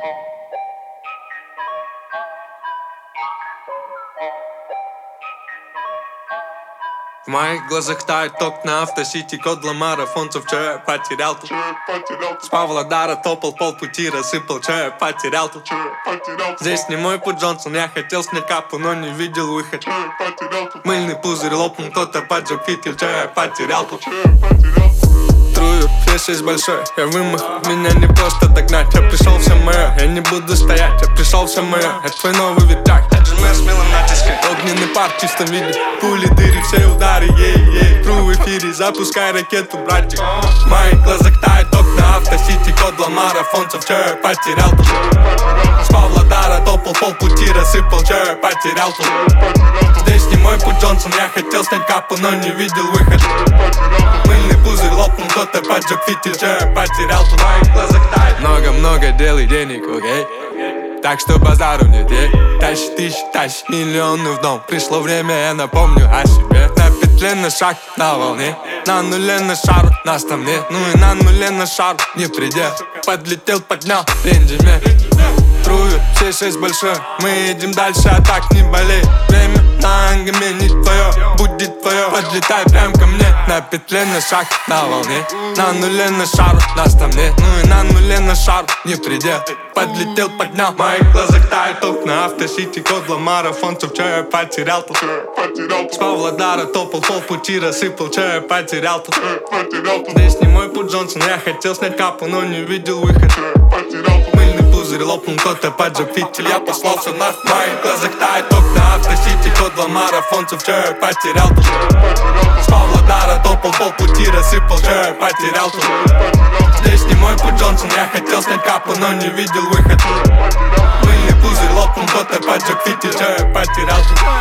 В моих глазах тает ток на автосити. Код для марафонцев, чё я потерял тут? С Павлодара топал полпути, рассыпал, чё я потерял тут? Здесь не мой путь, Джонсон, я хотел снять капу, но не видел выход. Мыльный пузырь лопнул, кто-то поджег фитиль, чё я потерял тут? Трую, флешность большой, я вымах, меня не просто догнать. Я пришел, все мое, я не буду стоять, я пришел, все мое. Это твой новый витак, отжимаю с милым натиском. Огненный пар в чистом виде, пули, дыри, все удары, ей-ей. Тру в эфире, запускай ракету, братик. В моих глазах тает ток на автосити. Код для марафонцев, чё я потерял тут? С Павлодара топал полпути, рассыпал, чё я потерял тут? Здесь не мой путь, Джонсон, я хотел снять капу, но не видел выход. Мыльный пузырь лопнул, кто-то поджег фитиль, чё я потерял тут? В моих глазах тает много-много дел и денег, окей? Так что базару нет, ей. Тащи тысячи, тащи миллионы в дом. Пришло время, я напомню о себе. На петле, на шаг, на волне. На нуле, на шару, нас там нет. Ну и на нуле, на шару, не предел. Подлетел, поднял, ренджиме. Трую, все 6 большой. Мы едем дальше, а так не болей. Время на ангаме не твое, будет твое. Подлетай прям ко мне. На петле, на шаг, на волне. На нуле, на шару, нас там нет. Ну и на нуле, на шару, не предел. Подлетел, поднял. В моих глазах тает ток на автосити. Код для марафонцев, чё я потерял тут? С Павлодара топал полпути, рассыпал, чё я потерял тут? Здесь не мой путь, Джонсон, я хотел снять капу, но не видел выход. Мыльный пузырь лопнул, кто-то поджег фитиль, я послал все нах. В моих глазах тает ток на автосити. Код для марафонцев, чё я потерял тут? С Павлодара топал полпути, рассыпал, чё я потерял тут? Здесь не мой путь, Джонсон, я хотел снять капу, но не видел выход. Мыльный пузырь лопнул, кто-то поджег фитиль, чё я потерял тут?